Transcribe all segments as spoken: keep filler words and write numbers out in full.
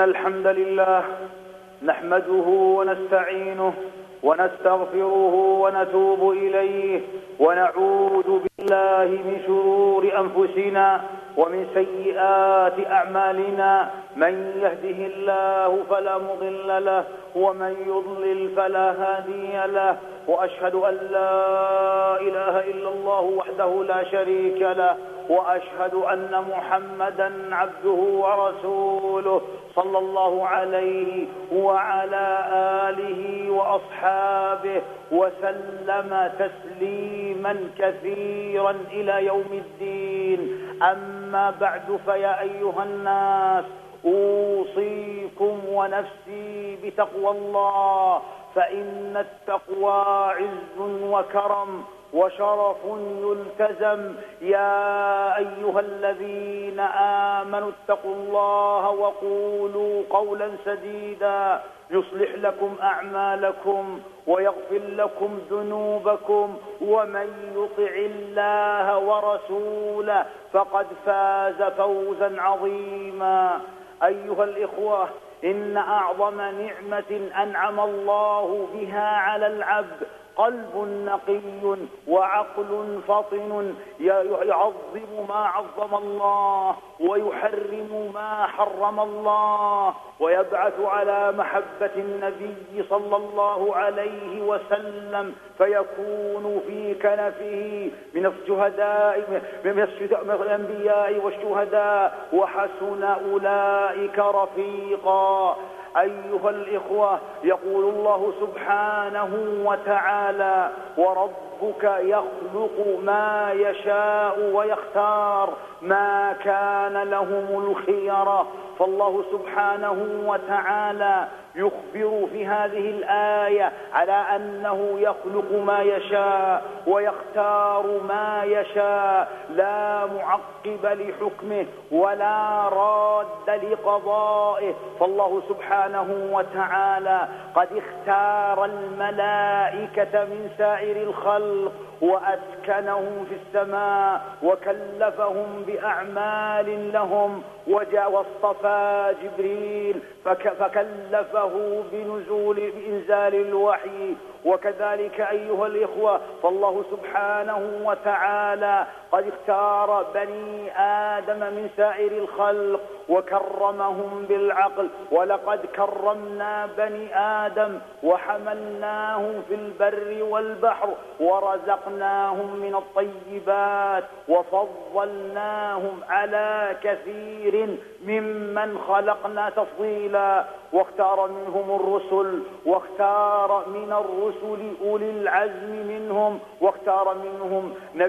الحمد لله نحمده ونستعينه ونستغفره ونتوب إليه ونعوذ بالله من شرور أنفسنا ومن سيئات أعمالنا، من يهده الله فلا مضل له ومن يضلل فلا هادي له، وأشهد أن لا إله إلا الله وحده لا شريك له، وأشهد أن محمدا عبده ورسوله صلى الله عليه وعلى آله وأصحابه وسلم تسليما كثيرا إلى يوم الدين. أما بعد، فيا أيها الناس أوصيكم ونفسي بتقوى الله، فإن التقوى عز وكرم وشرف يلتزم. يا أيها الذين آمنوا اتقوا الله وقولوا قولا سديدا يصلح لكم أعمالكم ويغفر لكم ذنوبكم، ومن يطع الله ورسوله فقد فاز فوزا عظيما. أيها الإخوة، إن أعظم نعمة أنعم الله بها على العبد قلب نقي وعقل فطن يعظم ما عظم الله ويحرم ما حرم الله، ويبعث على محبة النبي صلى الله عليه وسلم، فيكون في كنفه من الشهداء من الأنبياء والشهداء، وحسن أولئك رفيقا. أيها الإخوة، يقول الله سبحانه وتعالى: وربك يخلق ما يشاء ويختار ما كان لهم الخيرة. فالله سبحانه وتعالى يخبر في هذه الآية على أنه يخلق ما يشاء ويختار ما يشاء، لا معقب لحكمه ولا راد لقضائه. فالله سبحانه وتعالى قد اختار الملائكة من سائر الخلق وأسكنهم في السماء وكلفهم بأعمال لهم، وجاء واصطفى جبريل فكلفه بنزول بإنزال الوحي. وكذلك أيها الإخوة، فالله سبحانه وتعالى قد اختار بني آدم من سائر الخلق وكرمهم بالعقل. ولقد كرمنا بني آدم وحملناهم في البر والبحر ورزقناهم من الطيبات وفضلناهم على كثير ممن خلقنا تفضيلا. واختار منهم الرسل، واختار من الرسل أولي العزم منهم، واختار منهم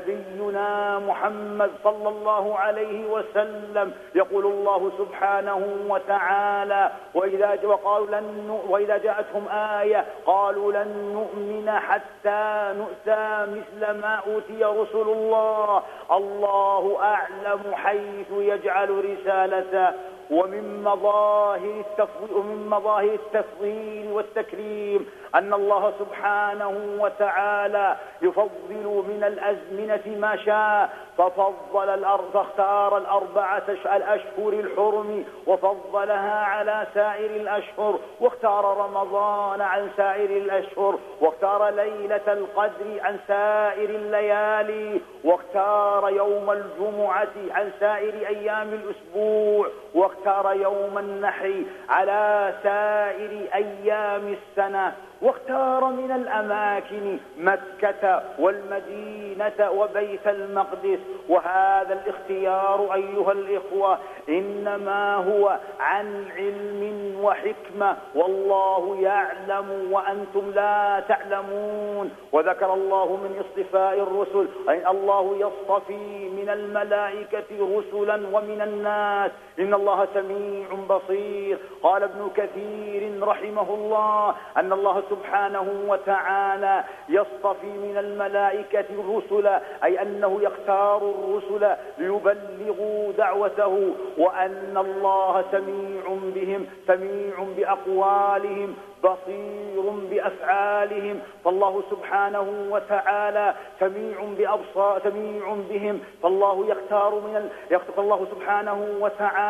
نبينا محمد صلى الله عليه وسلم. يقول الله سبحانه وتعالى: وإذا وقالوا لن وإذا جاءتهم آية قالوا لن نؤمن حتى نؤتى مثل ما أوتي رسل الله، الله أعلم حيث يجعل رسالته. ومن مظاهر التفضيل ومن مظاهر التفضيل والتكريم أن الله سبحانه وتعالى يفضل من الأزمنة ما شاء، ففضل الأرض فاختار الأربعة الأشهر الحرم وفضلها على سائر الأشهر، واختار رمضان عن سائر الأشهر، واختار ليلة القدر عن سائر الليالي، واختار يوم الجمعة عن سائر أيام الأسبوع، واختار يوم النحر على سائر أيام السنة، واختار من الأماكن مكة والمدينة وبيت المقدس. وهذا الاختيار أيها الإخوة إنما هو عن علم وحكمة، والله يعلم وأنتم لا تعلمون. وذكر الله من اصطفاء الرسل أي الله يصطفي من الملائكة رسلا ومن الناس، إن الله سميع بصير. قال ابن كثير رحمه الله أن الله سبحانه وتعالى يصطفي من الملائكة الرسل، أي أنه يختار الرسل ليبلغوا دعوته، وأن الله سميع بهم سميع بأقوالهم بصير بأفعالهم. فالله سبحانه وتعالى سميع بأبصار سميع بهم، فالله يختار من ال... يختار الله سبحانه وتعالى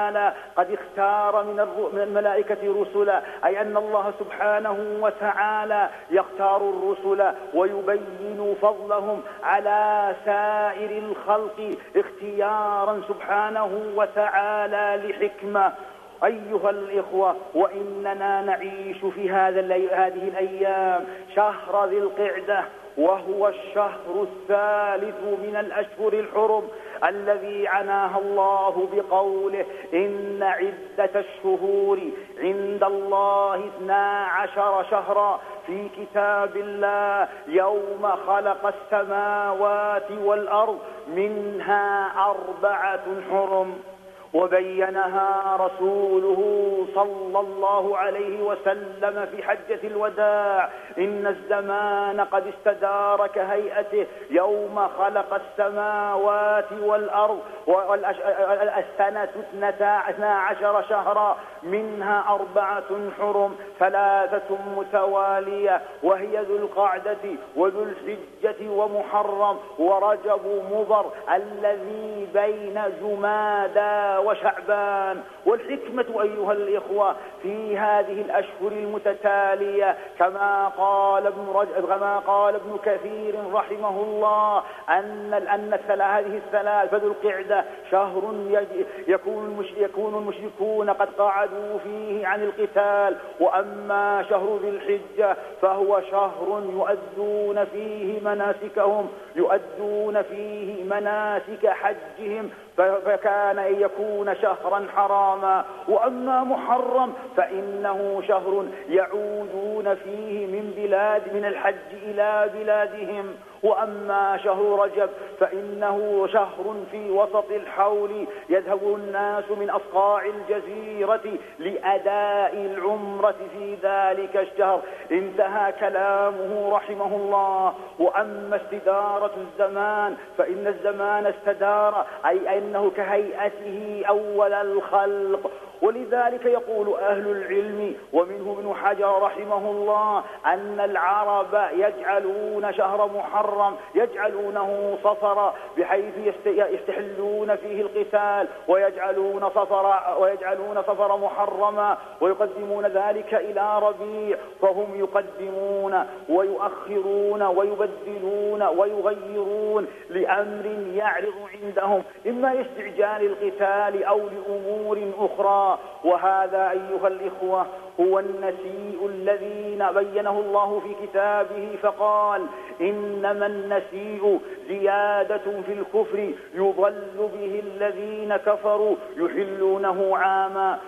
قد اختار من الملائكة رسلا، أي أن الله سبحانه وتعالى يختار الرسل ويبين فضلهم على سائر الخلق اختيارا سبحانه وتعالى لحكمة. أيها الإخوة، وإننا نعيش في هذا هذه الأيام شهر ذي القعدة، وهو الشهر الثالث من الأشهر الحرم الذي عناها الله بقوله: إن عدة الشهور عند الله اثنا عشر شهرا في كتاب الله يوم خلق السماوات والأرض منها أربعة حرم. وبينها رسوله صلى الله عليه وسلم في حجة الوداع: إن الزمان قد استدار كهيئته يوم خلق السماوات والأرض، والسنة اثنا عشر شهرا منها أربعة حرم، ثلاثة متوالية، وهي ذو القعدة وذو الحجة ومحرم ورجب مضر الذي بين جمادى وشعبان. والحكمة أيها الإخوة في هذه الأشهر المتتالية كما قال ابن رجب كما قال ابن كثير رحمه الله أن أن هذه الثلاث: فذو القعدة شهر يكون يكون المشركون قد قعدوا فيه عن القتال، وأما شهر ذي الحجة فهو شهر يؤدون فيه مناسكهم يؤدون فيه مناسك حجهم، فكان أن يكون شهرا حراما. وأما محرم فإنه شهر يعودون فيه من بلاد من الحج إلى بلادهم. وأما شهر رجب فإنه شهر في وسط الحول يذهب الناس من أصقاع الجزيرة لأداء العمرة في ذلك الشهر. انتهى كلامه رحمه الله. وأما استدارة الزمان فإن الزمان استدار، أي أنه كهيئته أول الخلق. ولذلك يقول أهل العلم ومنه ابن حجر رحمه الله أن العرب يجعلون شهر محرم يجعلونه صفرا، بحيث يستحلون فيه القتال، ويجعلون صفر ويجعلون صفر محرما، ويقدمون ذلك إلى ربيع، فهم يقدمون ويؤخرون ويبدلون ويغيرون لأمر يعرض عندهم، إما لاستعجال القتال أو لأمور أخرى. وهذا أيها الإخوة هو النسيء الذي بينه الله في كتابه فقال: إنما النسيء زيادة في الكفر يضل به الذين كفروا يحلونه عاما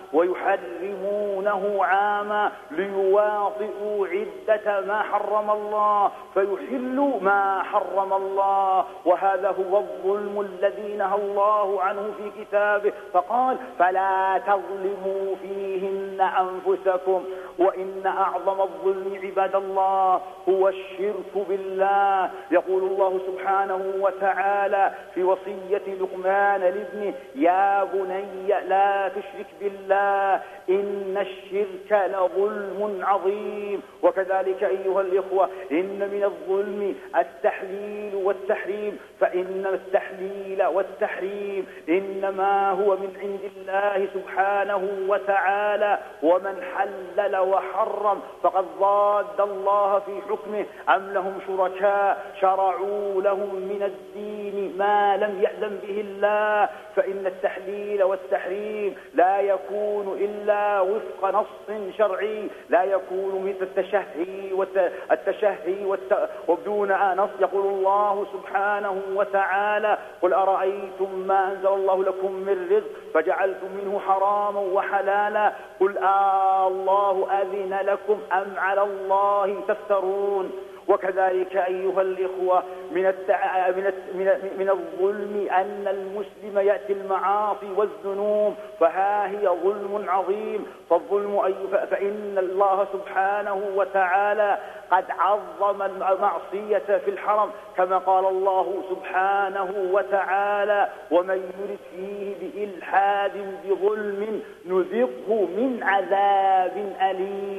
ويحرمونه عاما ليواطئوا عدة ما حرم الله فيحلوا ما حرم الله. وهذا هو الظلم الذي نهى الله عنه في كتابه فقال: فلا تظلموا فيهن أنفسكم. وإن أعظم الظلم عباد الله هو الشرك بالله. يقول الله سبحانه وتعالى في وصية لقمان لابنه: يا بني لا تشرك بالله إن الشرك لظلم عظيم. وكذلك أيها الإخوة إن من الظلم التحليل والتحريم، فإن التحليل والتحريم إنما هو من عند الله سبحانه وتعالى، ومن حلل وحرم فقد ضاد الله في حكمه. أم لهم شركاء شرعوا لهم من الدين ما لم يأذن به الله. فإن التحليل والتحريم لا يكون إلا وفق نص شرعي، لا يكون مثل التشهي والتشهي وبدون نص. يقول الله سبحانه وتعالى: قل أرأيتم ما أنزل الله لكم من رزق فجعلتم منه حراما وحلالا قل آه الله أذن لكم أم على الله تفترون. وكذلك أيها الإخوة من التع... من من من الظلم أن المسلم يأتي المعاصي والذنوب، فها هي ظلم عظيم. فالظلم أي فإن الله سبحانه وتعالى قد عظم المعصية في الحرم، كما قال الله سبحانه وتعالى: ومن يرد فيه بإلحاد بظلم نذقه من عذاب أليم.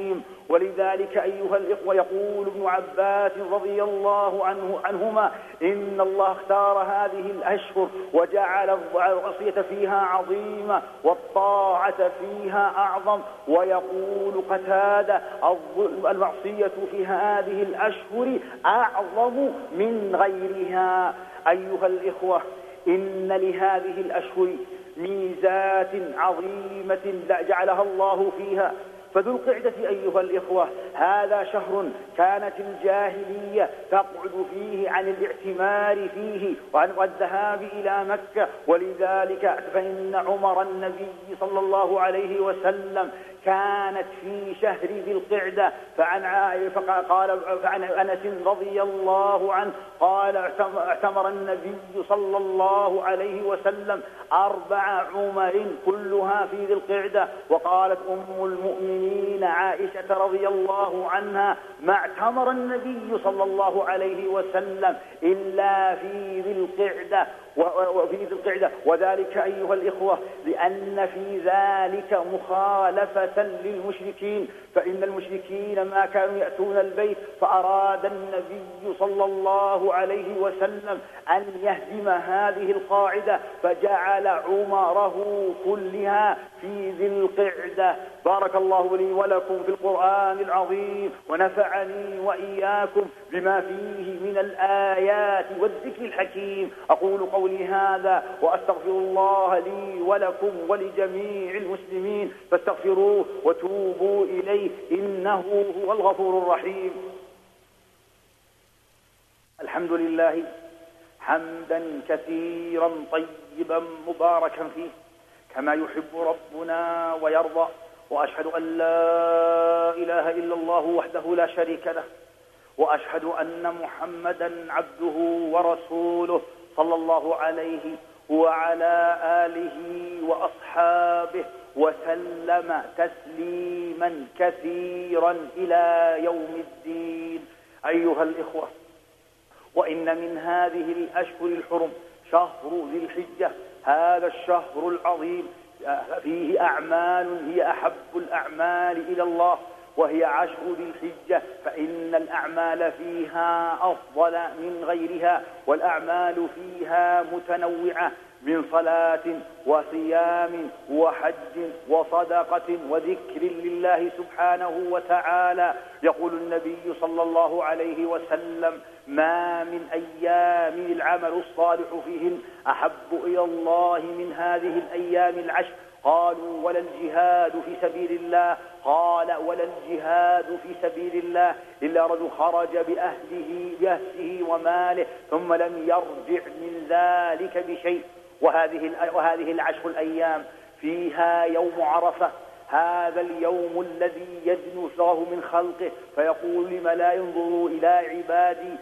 ولذلك أيها الإخوة يقول ابن عباس رضي الله عنه عنهما إن الله اختار هذه الأشهر وجعل العصية فيها عظيمة والطاعة فيها أعظم. ويقول قتادة المعصية في هذه الأشهر أعظم من غيرها. أيها الإخوة إن لهذه الأشهر ميزات عظيمة جعلها الله فيها. فذو القعدة أيها الإخوة هذا شهر كانت الجاهلية تقعد فيه عن الاعتمار فيه وعن الذهاب إلى مكة، ولذلك فإن عمر النبي صلى الله عليه وسلم كانت في شهر ذي القعدة. فعن فقال فعن أنس رضي الله عنه قال اعتمر النبي صلى الله عليه وسلم أربع عمر كلها في ذي القعدة. وقالت أم المؤمنين عائشة رضي الله عنها ما اعتمر النبي صلى الله عليه وسلم إلا في ذي القعدة وفي ذي القعدة. وذلك أيها الإخوة لأن في ذلك مخالفة للمشركين، فإن المشركين ما كانوا يأتون البيت، فأراد النبي صلى الله عليه وسلم أن يهدم هذه القاعدة فجعل عمره كلها في ذي القعدة. بارك الله لي ولكم في القرآن العظيم ونفعني وإياكم بما فيه من الآيات والذكر الحكيم. أقول قولي هذا وأستغفر الله لي ولكم ولجميع المسلمين فاستغفروه وتوبوا إليه إنه هو الغفور الرحيم. الحمد لله حمدا كثيرا طيبا مباركا فيه كما يحب ربنا ويرضى، وأشهد أن لا إله إلا الله وحده لا شريك له، وأشهد أن محمدا عبده ورسوله صلى الله عليه وعلى آله وأصحابه وسلم تسليما كثيرا إلى يوم الدين. أيها الإخوة وإن من هذه الأشهر الحرم شهر ذي الحجة، هذا الشهر العظيم فيه أعمال هي أحب الأعمال إلى الله وهي عشر ذي الحجة، فإن الأعمال فيها أفضل من غيرها، والأعمال فيها متنوعة من صلاة وصيام وحج وصدقة وذكر لله سبحانه وتعالى. يقول النبي صلى الله عليه وسلم ما من أيام العمل الصالح فيهن أحب إلى الله من هذه الأيام العشر. قالوا ولا الجهاد في سبيل الله؟ قال ولا الجهاد في سبيل الله إلا رجل خرج بأهله بأهله وماله ثم لم يرجع من ذلك بشيء. وهذه وهذه العشر الأيام فيها يوم عرفة، هذا اليوم الذي يدنو الله من خلقه فيقول لمن لا ينظروا إلى عبادي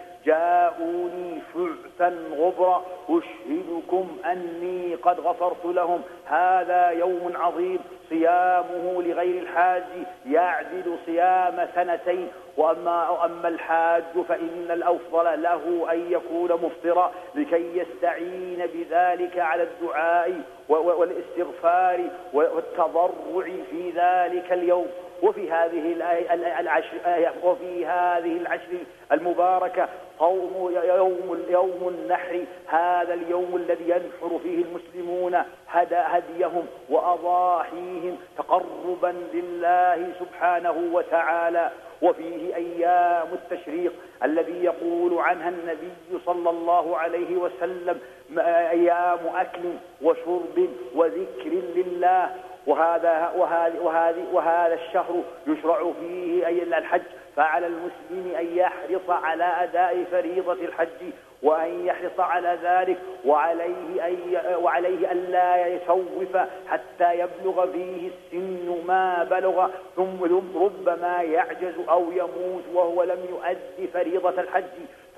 جاءوني شعثا غبرا أشهدكم أني قد غفرت لهم. هذا يوم عظيم صيامه لغير الحاج يعدل صيام سنتين، وأما أما الحاج فإن الأفضل له أن يكون مفطرا لكي يستعين بذلك على الدعاء والاستغفار والتضرع في ذلك اليوم. وفي هذه العشر وفي هذه العشر المباركة قوم يوم يوم النحر، هذا اليوم الذي ينحر فيه المسلمون هديهم وأضاحيهم تقربا لله سبحانه وتعالى. وفيه أيام التشريق الذي يقول عنها النبي صلى الله عليه وسلم أيام أكل وشرب وذكر لله. وهذا وهذا وهذا وهذا الشهر يشرع فيه أي الحج، فعلى المسلم أن يحرص على أداء فريضة الحج وأن يحرص على ذلك، وعليه أن وعليه أن لا يسوف حتى يبلغ فيه السن ما بلغ ثم ربما يعجز أو يموت وهو لم يؤدي فريضة الحج،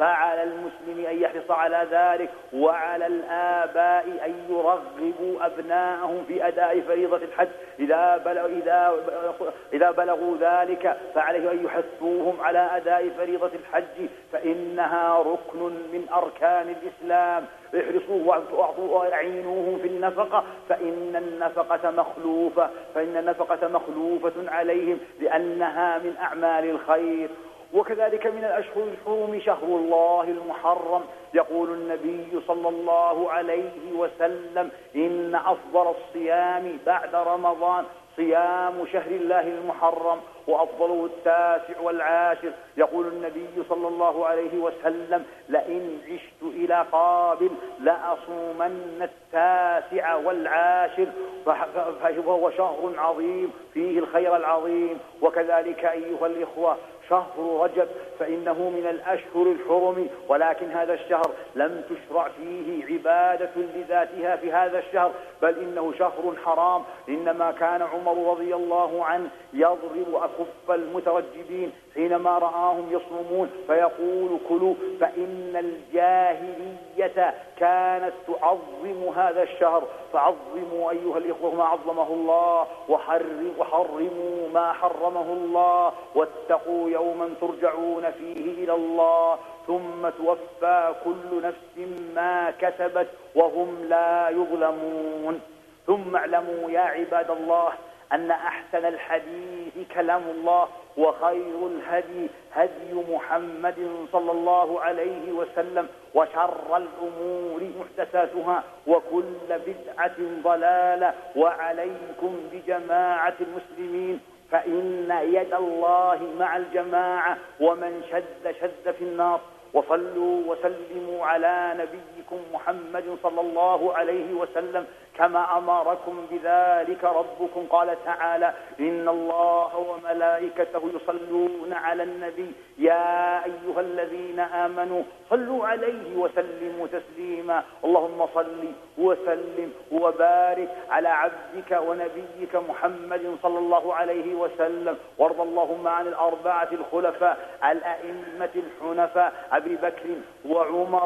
فعلى المسلم أن يحرص على ذلك، وعلى الآباء أن يرغبوا أبناءهم في أداء فريضة الحج إذا بلغ إذا إذا بلغوا ذلك، فعليه أن يحثوهم على أداء فريضة الحج، فإنها ركن من أركان الإسلام. احرصوا واعطوا وأعينوهم في النفقة، فإن النفقة مخلوفة فإن النفقة مخلوفة عليهم لأنها من أعمال الخير. وكذلك من الأشهر الحرم شهر الله المحرم، يقول النبي صلى الله عليه وسلم: إن أفضل الصيام بعد رمضان صيام شهر الله المحرم، وأفضله التاسع والعاشر. يقول النبي صلى الله عليه وسلم: لئن عشت إلى قابل لأصومن التاسع والعاشر، فهو شهر عظيم فيه الخير العظيم. وكذلك أيها الإخوة شهر رجب فإنه من الأشهر الحرم، ولكن هذا الشهر لم تشرع فيه عبادة لذاتها في هذا الشهر، بل إنه شهر حرام. إنما كان عمر رضي الله عنه يضرب أكف المترجبين حينما رآهم يصومون فيقول: كلوا، فإن الجاهلية كانت تعظم هذا الشهر، فعظموا أيها الإخوة ما عظمه الله، وحرموا ما حرمه الله، واتقوا يوما ترجعون فيه إلى الله ثم توفى كل نفس ما كسبت وهم لا يظلمون. ثم اعلموا يا عباد الله أن أحسن الحديث كلام الله، وخير الهدي هدي محمد صلى الله عليه وسلم، وشر الأمور محدثاتها، وكل بدعة ضلالة، وعليكم بجماعة المسلمين، فإن يد الله مع الجماعة، ومن شد شد في النار. وصلوا وسلموا على نبيكم محمد صلى الله عليه وسلم كما أمركم بذلك ربكم. قال تعالى: إن الله وملائكته يصلون على النبي يا أيها الذين آمنوا صلوا عليه وسلموا تسليما. اللهم صل وسلم وبارك على عبدك ونبيك محمد صلى الله عليه وسلم، وارض اللهم عن الأربعة الخلفاء الأئمة الحنفاء أبي بكر وعمر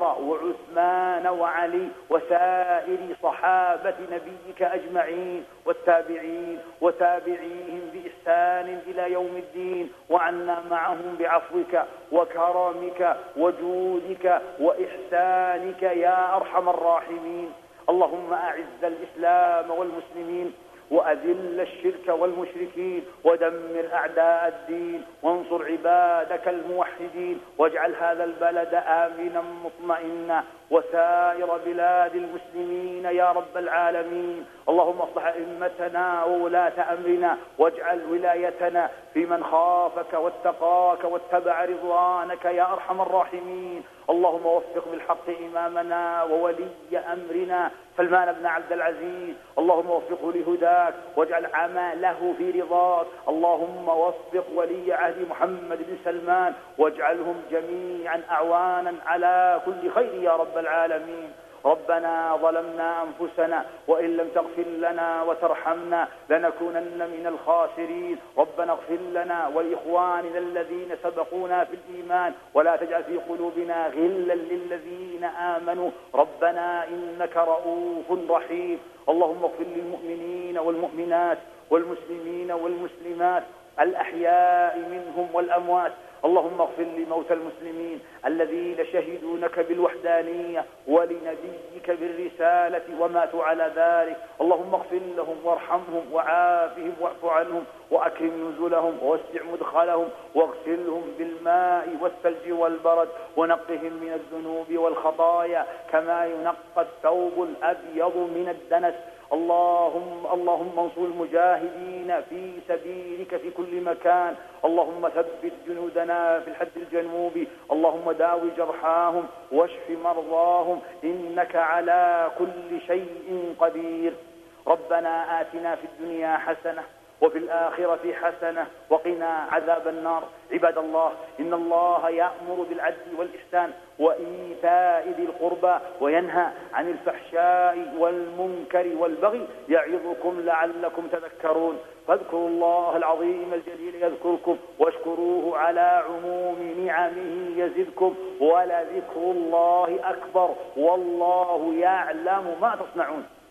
وعثمان وعلي وسائر صحابة نبيك أجمعين، والتابعين وتابعيهم بإحسان إلى يوم الدين، وعنا معهم بعفوك وكرمك وجودك وإحسانك يا أرحم الراحمين. اللهم أعز الإسلام والمسلمين، وأذل الشرك والمشركين، ودمر أعداء الدين، وانصر عبادك الموحدين، واجعل هذا البلد آمنا مطمئنا، وسائر بلاد المسلمين يا رب العالمين. اللهم اصلح أئمتنا وولاة أمرنا، واجعل ولايتنا في من خافك واتقاك واتبع رضوانك يا أرحم الراحمين. اللهم وفق بالحق إمامنا وولي أمرنا سلمان بن عبد العزيز، اللهم وفقه لهداك واجعل عمله في رضاك. اللهم وفق ولي عهد محمد بن سلمان واجعلهم جميعا أعوانا على كل خير يا رب العالمين. ربنا ظلمنا أنفسنا وإن لم تغفر لنا وترحمنا لنكونن من الخاسرين. ربنا اغفر لنا ولإخواننا الذين سبقونا في الإيمان، ولا تجعل في قلوبنا غلا للذين آمنوا ربنا إنك رؤوف رحيم. اللهم اغفر للمؤمنين والمؤمنات والمسلمين والمسلمات الأحياء منهم والأموات. اللهم اغفر لموتى المسلمين الذين شهدوا لك بالوحدانية ولنبيك بالرسالة وماتوا على ذلك. اللهم اغفر لهم وارحمهم وعافهم واعف عنهم وأكرم نزلهم ووسع مدخلهم واغسلهم بالماء والثلج والبرد ونقهم من الذنوب والخطايا كما ينقى الثوب الأبيض من الدنس. اللهم اللهم انصر المجاهدين في سبيلك في كل مكان. اللهم ثبت جنودنا في الحد الجنوبي. اللهم داوي جرحاهم واشف مرضاهم إنك على كل شيء قدير. ربنا آتنا في الدنيا حسنة وفي الآخرة حسنة وقنا عذاب النار. عباد الله، إن الله يأمر بالعدل والإحسان وإيتاء ذي القربى وينهى عن الفحشاء والمنكر والبغي يعظكم لعلكم تذكرون. فاذكروا الله العظيم الجليل يذكركم واشكروه على عموم نعمه يزدكم ولذكر الله أكبر والله يعلم ما تصنعون.